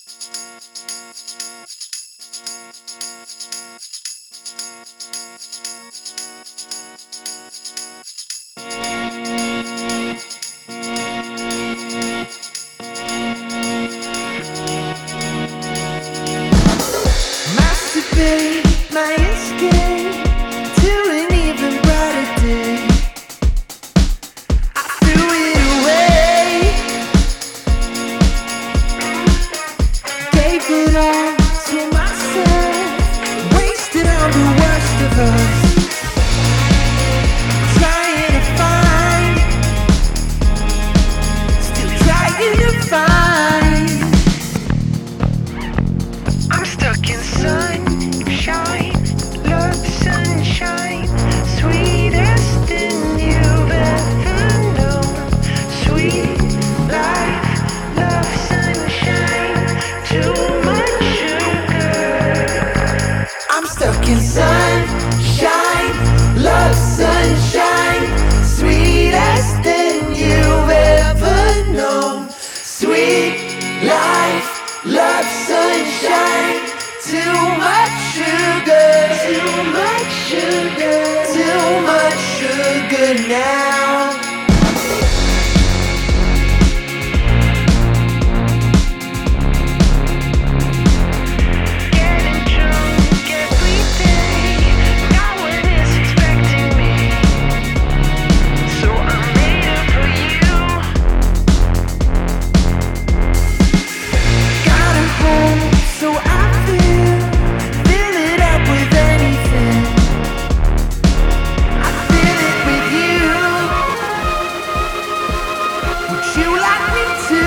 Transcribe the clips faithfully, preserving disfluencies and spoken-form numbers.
Masturbate my escape to an even brighter day. I threw it away, gave it all to myself, wasted on the worst of us, trying to find, still trying to find. I'm stuck in sunshine, love sunshine, sweetest thing you've ever known. Sweet life, love sunshine, too much sugar. I'm stuck in sunshine, love sunshine, sweetest thing you've ever known. Sweet life, love sunshine, too much sugar, too much sugar, too much sugar now. Getting drunk every day, no one is expecting me, so I made it for you. Got a home, so I feel, fill it up with anything. I fill it with you. Would you like me to?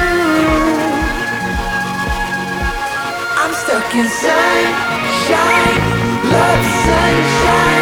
I'm stuck in sunshine, love sunshine.